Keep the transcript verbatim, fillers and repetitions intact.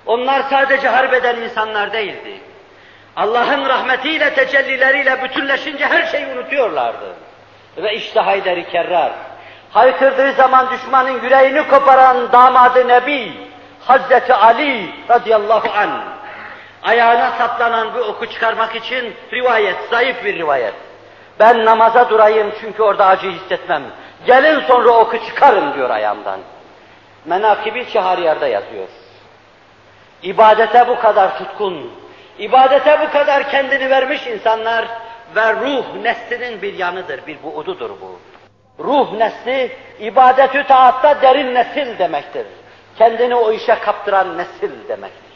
Onlar sadece harbeden insanlar değildi. Allah'ın rahmetiyle, tecellileriyle bütünleşince her şeyi unutuyorlardı. Ve işte Haydar-ı Kerrar, haykırdığı zaman düşmanın yüreğini koparan damadı Nebi, Hazreti Ali radıyallahu anh, ayağına saplanan bu oku çıkarmak için rivayet, zayıf bir rivayet. Ben namaza durayım çünkü orada acı hissetmem. Gelin sonra oku çıkarın diyor ayağımdan. Menâkib-i Şehriyar'da yazıyor. İbadete bu kadar tutkun, ibadete bu kadar kendini vermiş insanlar ve ruh neslinin bir yanıdır, bir buududur bu. Ruh nesli, ibadetü taatta derin nesil demektir. Kendini o işe kaptıran nesil demektir.